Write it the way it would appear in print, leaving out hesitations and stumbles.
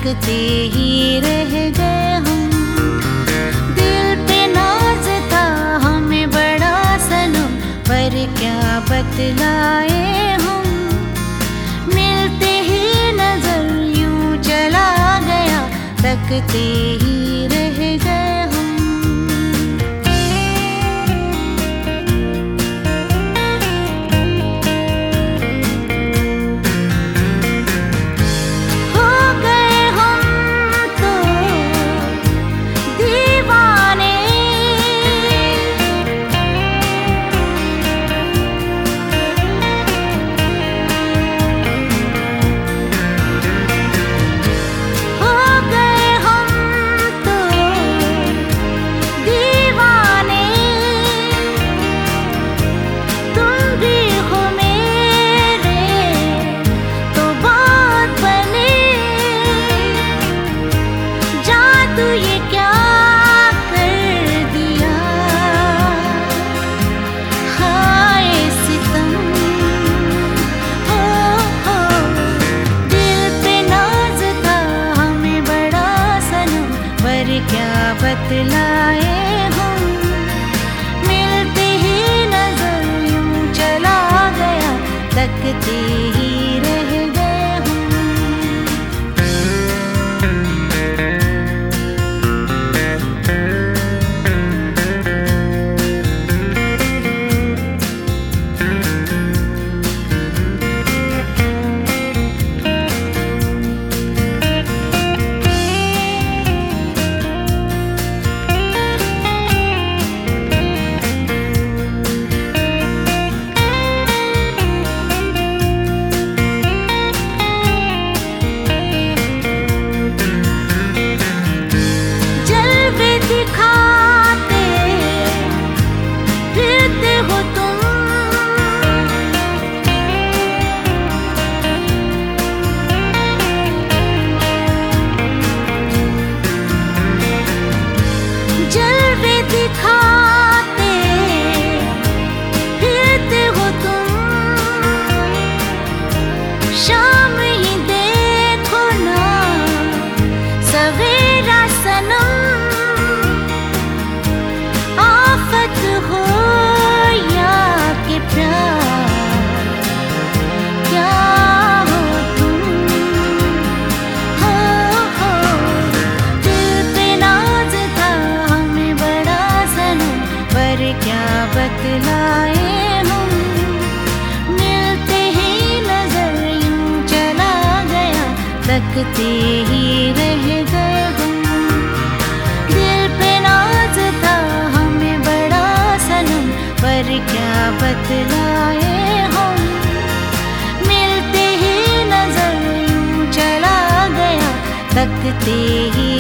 तकते ही रह गए हम। दिल पे नाज था हमें बड़ा सनम, पर क्या बतलाए हम। मिलते ही नजर यूं चला गया, तकते ही रह गए हम। क्या बतलाए हम। मिलते ही नजर यूं चला गया, तकते ही रह गए हम। दिखाते फिरते हो तुम, शाम ही देखो ना सवेरा सनम। आफत हो या कि प्यार, क्या हो तुम, हो दिल पे नाज था हमें बड़ा सनम, पर क्या बतलाए हम। मिलते ही नजर यूं चला गया, तकते ही रह गए हम। दिल पे नाज था हमें बड़ा सनम, पर क्या बतलाए हम। मिलते ही नजर यूं चला गया, तकते ही